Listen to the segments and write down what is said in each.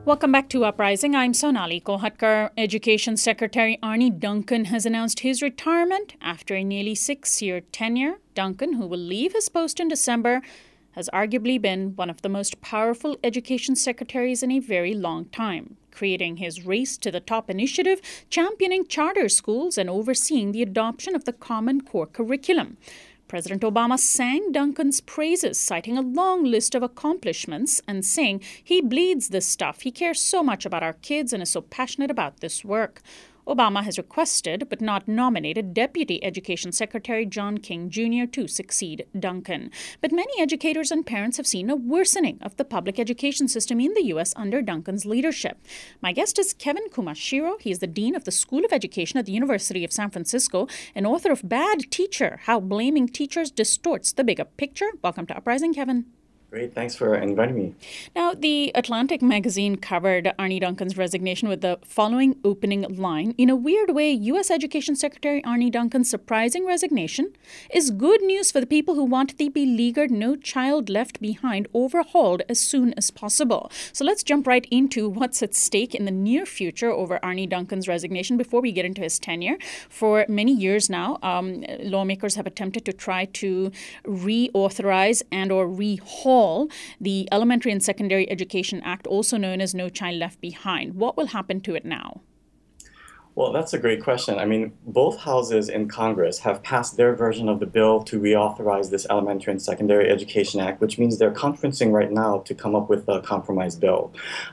Welcome back to Uprising. I'm Sonali Kolhatkar. Education Secretary Arne Duncan has announced his retirement after a nearly 6-year tenure. Duncan, who will leave his post in December, has arguably been one of the most powerful education secretaries in a very long time, creating his Race to the Top initiative, championing charter schools, and overseeing the adoption of the Common Core curriculum. President Obama sang Duncan's praises, citing a long list of accomplishments and saying he bleeds this stuff. He cares so much about our kids and is so passionate about this work. Obama has requested but not nominated Deputy Education Secretary John King Jr. to succeed Duncan. But many educators and parents have seen a worsening of the public education system in the U.S. under Duncan's leadership. My guest is Kevin Kumashiro. He is the Dean of the School of Education at the University of San Francisco and author of Bad Teacher, How Blaming Teachers Distorts the Bigger Picture. Welcome to Uprising, Kevin. Great. Thanks for inviting me. Now, the Atlantic magazine covered Arne Duncan's resignation with the following opening line. In a weird way, U.S. Education Secretary Arne Duncan's surprising resignation is good news for the people who want the beleaguered No Child Left Behind overhauled as soon as possible. So let's jump right into what's at stake in the near future over Arne Duncan's resignation before we get into his tenure. For many years now, lawmakers have attempted to try to reauthorize and or rehaul the Elementary and Secondary Education Act, also known as No Child Left Behind. What will happen to it now? Well, that's a great question. I mean, both houses in Congress have passed their version of the bill to reauthorize this Elementary and Secondary Education Act, which means they're conferencing right now to come up with a compromise bill.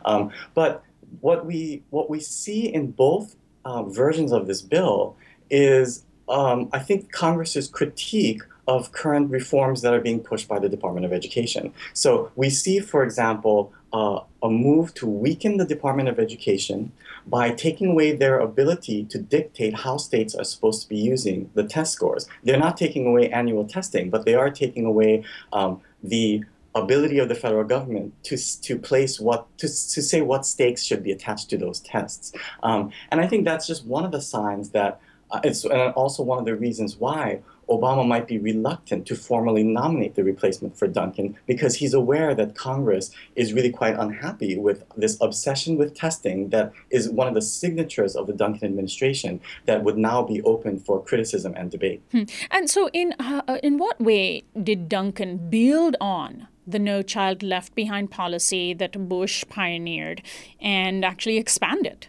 But what we see in both versions of this bill is, I think, Congress's critique of current reforms that are being pushed by the Department of Education. So we see, for example, a move to weaken the Department of Education by taking away their ability to dictate how states are supposed to be using the test scores. They're not taking away annual testing, but they are taking away the ability of the federal government to say what stakes should be attached to those tests. And I think that's just one of the signs that it's also one of the reasons why Obama might be reluctant to formally nominate the replacement for Duncan, because he's aware that Congress is really quite unhappy with this obsession with testing that is one of the signatures of the Duncan administration that would now be open for criticism and debate. And so in what way did Duncan build on the No Child Left Behind policy that Bush pioneered and actually expand it?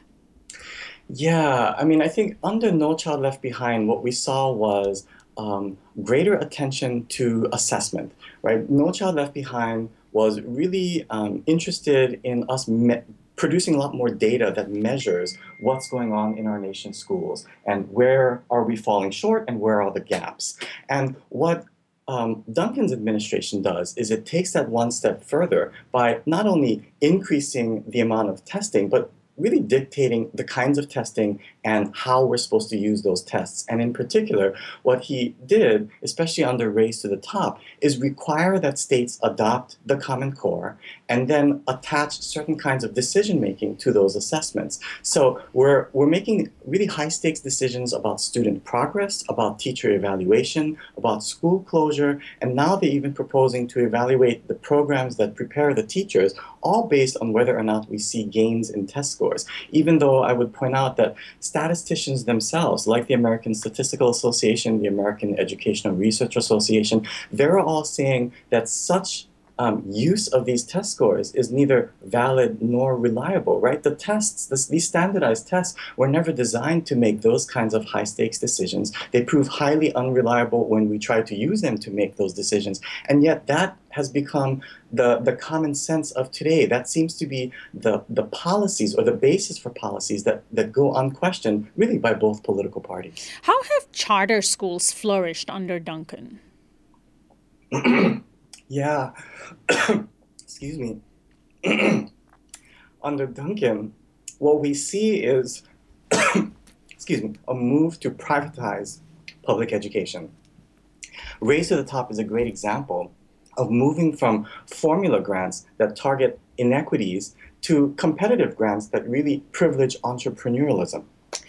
Yeah, I mean, I think under No Child Left Behind, what we saw was greater attention to assessment, right? No Child Left Behind was really interested in us producing a lot more data that measures what's going on in our nation's schools and where are we falling short and where are the gaps. And what Duncan's administration does is it takes that one step further by not only increasing the amount of testing, but really dictating the kinds of testing and how we're supposed to use those tests. And in particular, what he did, especially under Race to the Top, is require that states adopt the Common Core and then attach certain kinds of decision-making to those assessments. So we're making really high-stakes decisions about student progress, about teacher evaluation, about school closure, and now they're even proposing to evaluate the programs that prepare the teachers, all based on whether or not we see gains in test scores. Even though I would point out that statisticians themselves, like the American Statistical Association, the American Educational Research Association, they're all saying that such use of these test scores is neither valid nor reliable, right? The tests, these standardized tests, were never designed to make those kinds of high-stakes decisions. They prove highly unreliable when we try to use them to make those decisions. And yet that has become the common sense of today. That seems to be the policies or the basis for policies that go unquestioned, really, by both political parties. How have charter schools flourished under Duncan? Yeah, excuse me. Under Duncan, what we see is, excuse me, a move to privatize public education. Race to the Top is a great example of moving from formula grants that target inequities to competitive grants that really privilege entrepreneurialism.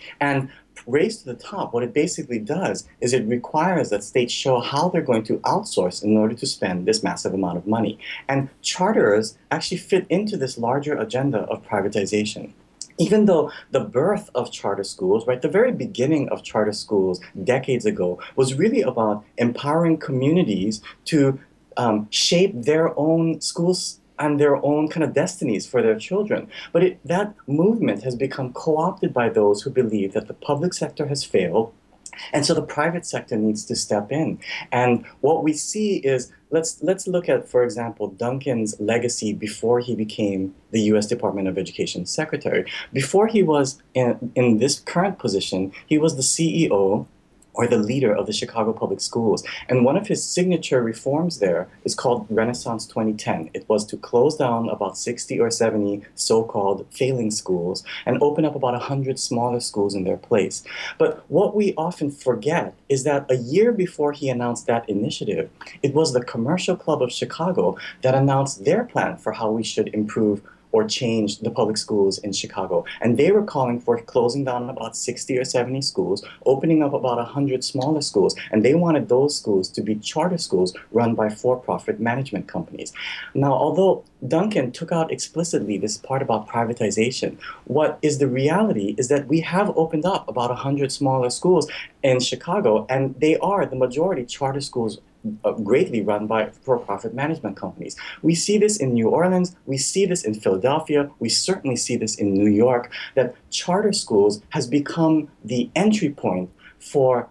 And Race to the Top, what it basically does is it requires that states show how they're going to outsource in order to spend this massive amount of money. And charters actually fit into this larger agenda of privatization. Even though the birth of charter schools, right, the very beginning of charter schools decades ago was really about empowering communities to shape their own schools and their own kind of destinies for their children. But that movement has become co-opted by those who believe that the public sector has failed, and so the private sector needs to step in. And what we see is, let's look at, for example, Duncan's legacy before he became the U.S. Department of Education Secretary. Before he was in this current position, he was the CEO or the leader of the Chicago Public Schools. And one of his signature reforms there is called Renaissance 2010. It was to close down about 60 or 70 so-called failing schools and open up about 100 smaller schools in their place. But what we often forget is that a year before he announced that initiative, it was the Commercial Club of Chicago that announced their plan for how we should improve or change the public schools in Chicago. And they were calling for closing down about 60 or 70 schools, opening up about 100 smaller schools, and they wanted those schools to be charter schools run by for-profit management companies. Now, although Duncan took out explicitly this part about privatization, what is the reality is that we have opened up about 100 smaller schools in Chicago, and they are the majority charter schools greatly run by for-profit management companies. We see this in New Orleans, we see this in Philadelphia, we certainly see this in New York, that charter schools has become the entry point for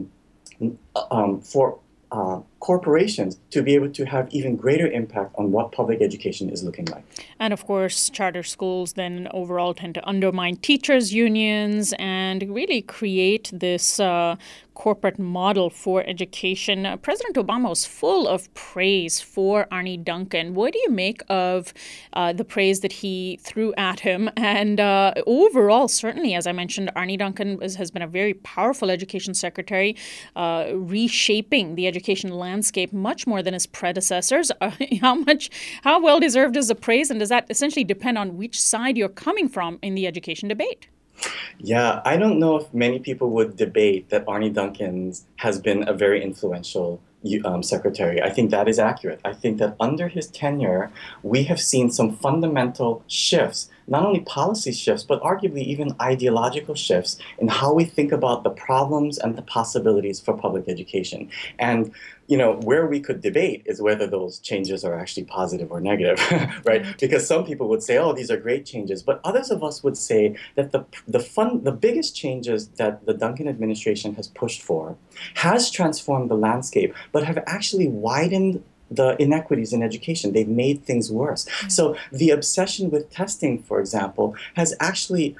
corporations to be able to have even greater impact on what public education is looking like. And of course, charter schools then overall tend to undermine teachers' unions and really create this corporate model for education. President Obama was full of praise for Arne Duncan. What do you make of the praise that he threw at him? And overall, certainly, as I mentioned, Arne Duncan has been a very powerful education secretary, reshaping the education landscape much more than his predecessors. How well deserved is the praise, and does that essentially depend on which side you're coming from in the education debate? Yeah, I don't know if many people would debate that Arne Duncan has been a very influential secretary. I think that is accurate. I think that under his tenure, we have seen some fundamental shifts, not only policy shifts, but arguably even ideological shifts in how we think about the problems and the possibilities for public education. And where we could debate is whether those changes are actually positive or negative, right? Because some people would say, oh, these are great changes. But others of us would say that the biggest changes that the Duncan administration has pushed for has transformed the landscape, but have actually widened the inequities in education. They've made things worse. Mm-hmm. So the obsession with testing, for example, has actually,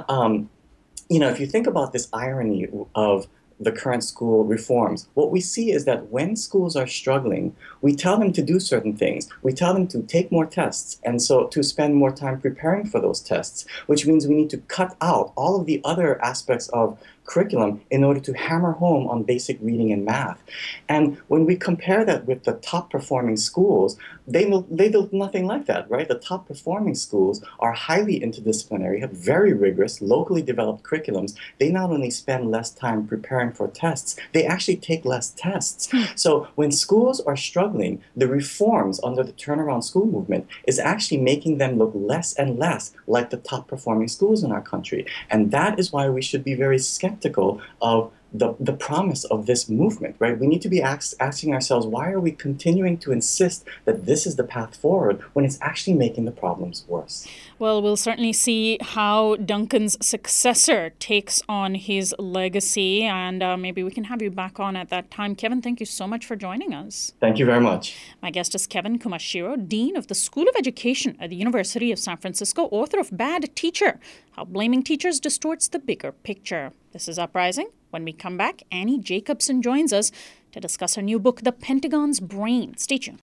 if you think about this irony of the current school reforms, what we see is that when schools are struggling, we tell them to do certain things. We tell them to take more tests, and so to spend more time preparing for those tests, which means we need to cut out all of the other aspects of curriculum in order to hammer home on basic reading and math. And when we compare that with the top performing schools, they do nothing like that, right? The top performing schools are highly interdisciplinary, have very rigorous, locally developed curriculums. They not only spend less time preparing for tests, they actually take less tests. So when schools are struggling, the reforms under the turnaround school movement is actually making them look less and less like the top performing schools in our country. And that is why we should be very skeptical of the promise of this movement, right? We need to be asking ourselves, why are we continuing to insist that this is the path forward when it's actually making the problems worse? Well, we'll certainly see how Duncan's successor takes on his legacy, and maybe we can have you back on at that time. Kevin, thank you so much for joining us. Thank you very much. My guest is Kevin Kumashiro, Dean of the School of Education at the University of San Francisco, author of Bad Teacher, How Blaming Teachers Distorts the Bigger Picture. This is Uprising. When we come back, Annie Jacobson joins us to discuss her new book, The Pentagon's Brain. Stay tuned.